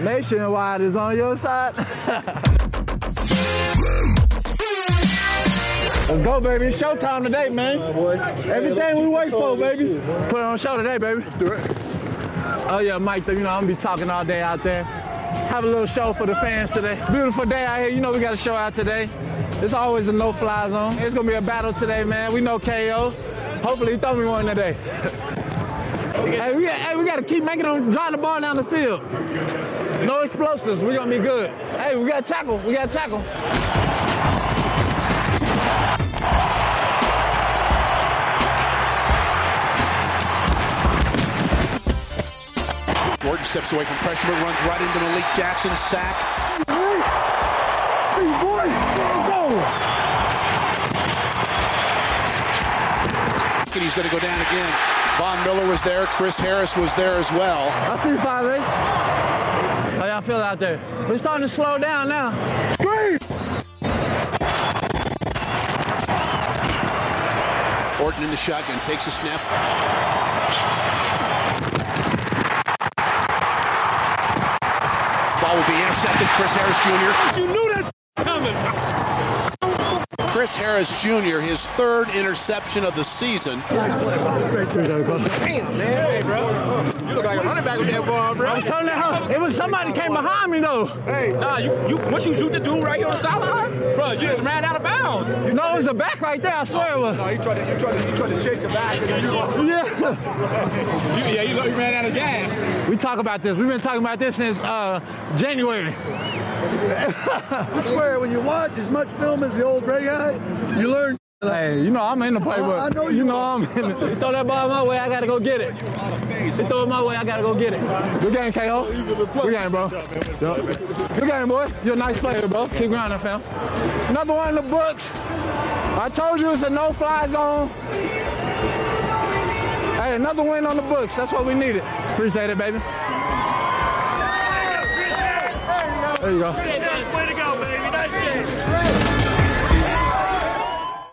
Nationwide is on your side. Let's go, baby. It's showtime today, man. Everything we wait for, baby. Put it on show today, baby. Oh, yeah, Mike, you know, I'm going to be talking all day out there. Have a little show for the fans today. Beautiful day out here. You know we got a show out today. It's always a no-fly zone. It's going to be a battle today, man. We know KO. Hopefully he throw me one today. Hey, we got to keep making them drive the ball down the field. No explosives. We're going to be good. Hey, we got to tackle. We got to tackle. Gordon steps away from pressure, but runs right into Malik Jackson. Sack. Hey, boy, go! And he's going to go down again. Von Miller was there. Chris Harris was there as well. I see 5-8. How y'all feel out there? We're starting to slow down now. Great! Orton in the shotgun, takes a snap. Ball will be intercepted. Chris Harris Jr. You knew that coming. Chris Harris Jr., his third interception of the season. Nice play, bro. Damn, man. Hey, bro. You look like a running back with that ball, bro. I was telling you, it was somebody came behind me, though. Hey. Nah, what you shoot the dude right here on the sideline? Bro, you just ran out of bounds. No, it was the back right there, I swear it was. No, you tried to shake the back. Yeah. You ran out of gas. We talk about this. We've been talking about this since January. I swear, when you watch as much film as the old gray guy, you learn. Hey, you know I'm in the playbook. I know you know I'm in it. You throw that ball my way, I gotta go get it. You throw it my way, I gotta go get it. Good game, KO. Good game, bro. Good game, boy. You're a nice player, bro. Keep grinding, fam. Another one in the books. I told you it's a no-fly zone. Hey, another win on the books. That's what we needed. Appreciate it, baby. There you go. Way to go, baby. Nice game.